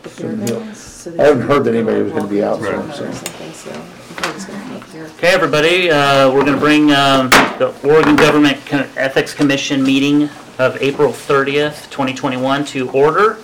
I haven't heard that anybody was going to be out for them, so. Okay, everybody, we're going to bring the Oregon Government Ethics Commission meeting of April 30th, 2021 to order.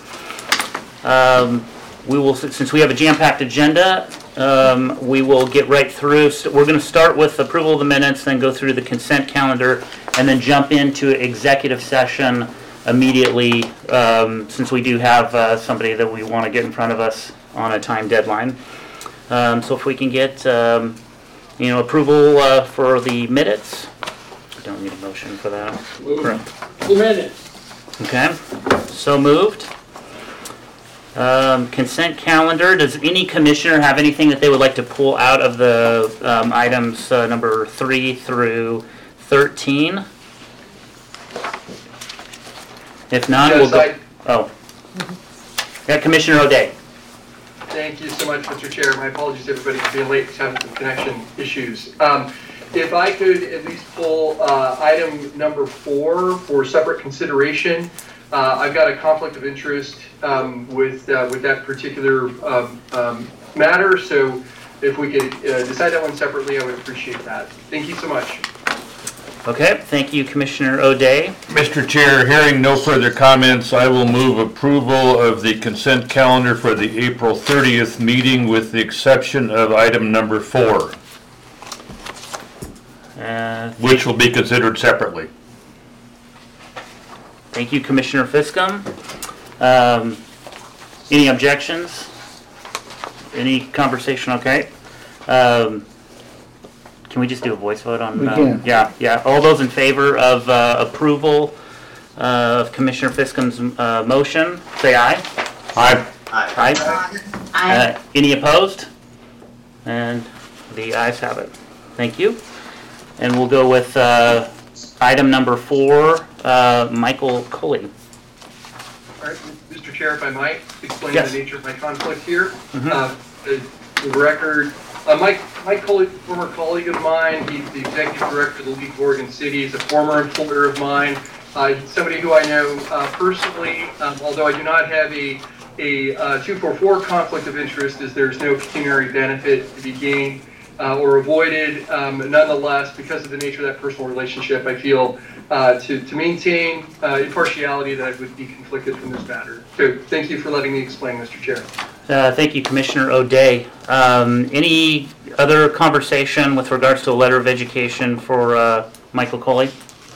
Since we have a jam-packed agenda, we will get right through. So we're going to start with approval of the minutes, then go through the consent calendar, and then jump into executive session immediately, since we do have somebody that we want to get in front of us on a time deadline. So if we can get approval for the minutes. I don't need a motion for that. Correct. The minutes. Okay, so moved. Consent calendar. Does any commissioner have anything that they would like to pull out of the items number 3 through 13? If not, yes, we'll go. Yeah, Commissioner O'Day. Thank you so much, Mr. Chair. My apologies, everybody, for being late, having some connection issues. If I could at least pull item number 4 for separate consideration. I've got a conflict of interest with that particular matter, so if we could decide that one separately, I would appreciate that. Thank you so much. Okay, thank you, Commissioner O'Day. Mr. Chair, hearing no further comments, I will move approval of the consent calendar for the April 30th meeting with the exception of item number 4, which will be considered separately. Thank you, Commissioner Fiscum. Any objections? Any conversation? Okay. Can we just do a voice vote on? We can. Yeah. All those in favor of approval of Commissioner Fiscum's motion, say aye. Aye. Aye. Aye. Any opposed? And the ayes have it. Thank you. And we'll go with item number 4, Michael Culley. All right, Mr. Chair, if I might explain Yes. the nature of my conflict here. Mm-hmm. The record, Mike Culley, former colleague of mine, he's the executive director of the League of Oregon Cities, a former employer of mine, somebody who I know personally, although I do not have a 244 conflict of interest, as there's no pecuniary benefit to be gained or avoided. Nonetheless, because of the nature of that personal relationship, I feel to maintain impartiality that I would be conflicted from this matter. So thank you for letting me explain, Mr. Chair. Thank you, Commissioner O'Day. Any other conversation with regards to a letter of education for Michael Culley?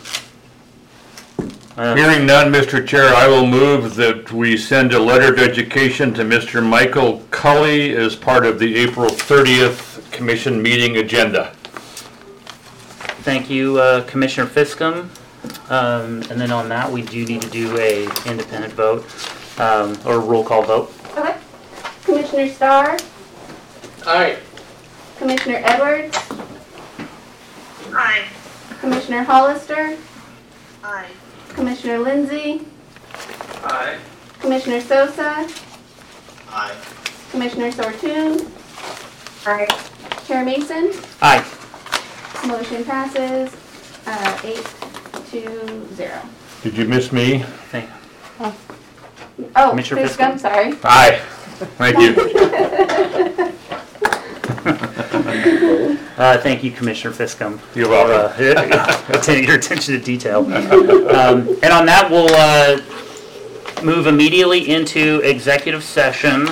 Hearing none, Mr. Chair, I will move that we send a letter of education to Mr. Michael Culley as part of the April 30th Commission meeting agenda. Thank you, Commissioner Fiscum. And then on that, we do need to do a independent vote or roll call vote. Okay. Commissioner Starr? Aye. Commissioner Edwards? Aye. Commissioner Hollister? Aye. Commissioner Lindsay? Aye. Commissioner Sosa? Aye. Commissioner Sortune? Aye. Chair Mason? Aye. Motion passes 8-0. Did you miss me? Thank Oh, Commissioner Fiscum, sorry. Aye. Thank you. Thank you, Commissioner Fiscum. You're welcome. Your attention to detail. And on that, we'll move immediately into executive session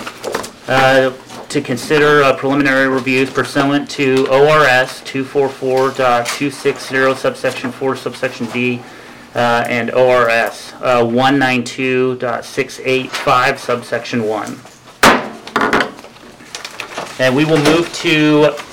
to consider preliminary reviews pursuant to ORS 244.260 subsection 4 subsection D and ORS 192.685 subsection 1. And we will move to